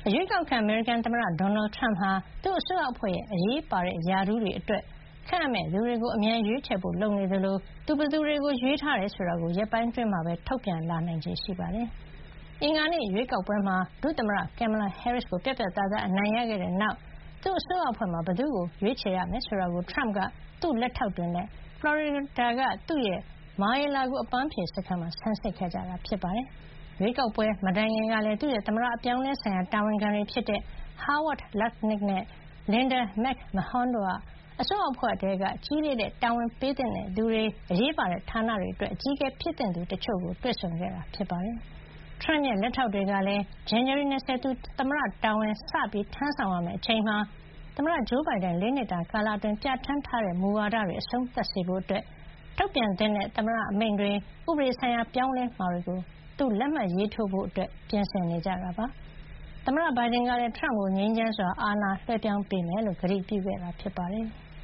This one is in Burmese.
ရွေးကောက်ခံအမေရိကန်သမ္မတဒေါ်နယ်ထရမ့်ဟာသူ့အစိုးရအဖွဲ့ရဲ့အရေးပါတဲ့ရာထူးတွေအတွက်ခန့်အပ်မယ့်သူတွေကိုအမြန်ရွေးချယ်ဖို့လုပ်နေသလိုသူဘယ်သူတွေကိုရွေးထားတယ်ဆိုတာကိုရက်ပိုင်းအတွင်းမှာပဲထုတ်ပြန်လာနိုင်ခြေရှိပါတယ်။အင်္ဂါနေ့ရွေးကောက်ပွဲမှာဒုသမ္မတကင်မလာဟဲရစ်ကိုပြတ်ပြတ်သားသားအနိုင်ရခဲ့တဲ့နောက်သူ့အစိုးရအဖွဲ့မှာဘယ်သူ့ကိုရွေးချယ်ရမယ်ဆိုတာကိုထရမ့်ကသူ့လက်ထောက်တွေနဲ့ဖလော်ရီဒါကသူ့ရဲ့မာရီလာဂိုအပန်းဖြေစခန်းမှာဆန်းစစ်ခဲ့ကြတာဖြစ်ပါတယ်။ရွေးကောက်ပွဲမတိုင်ခင်ကလည်းသူ့ရဲ့သမ္မတအပြောင်းလဲဆိုင်ရာတာဝန်ခံတွေဖြစ်တဲ့ Howard Lutnick နဲ့ Linda McMahon တို့ကအစိုးရအဖွဲ့ထဲကကြီးလေးတဲ့တာဝန်ပေးသင့်တဲ့သူတွေအရေးပါတဲ့ဌာနတွေအတွက်အကြီးအကဲဖြစ်သင့်သူတချို့ကိုတွေ့ဆုံခဲ့တာဖြစ်ပါတယ်။ ထရမ့်ရဲ့လက်ထောက်တွေကလည်းဇန်နဝါရီ20သူသမ္မတတာဝန်စပြီးထမ်းဆောင်ရမယ့်အချိန်မှာသမ္မတဂျိုးဘိုင်ဒန်4နှစ်တာကာလအတွင်းပြဋ္ဌာန်းထားတဲ့မူဝါဒတွေအဆုံးသတ်စေဖို့ထုတ်ပြန်သင့်တဲ့သမ္မတအမိန့်တွေဥပဒေဆိုင်ရာပြောင်းလဲမှာတွေကိုသူလက်မှတ်ရေးထိုးဖို့ပြင်ဆင်နေကြတာပါ။သမ္မတဘိုင်ဒန်ကလည်းထရမ့်ကိုငြိမ်းချမ်းစွာအာဏာလွှဲပြောင်းပေးမယ်လို့ကတိပြုခဲ့တာဖြစ်ပါတယ်။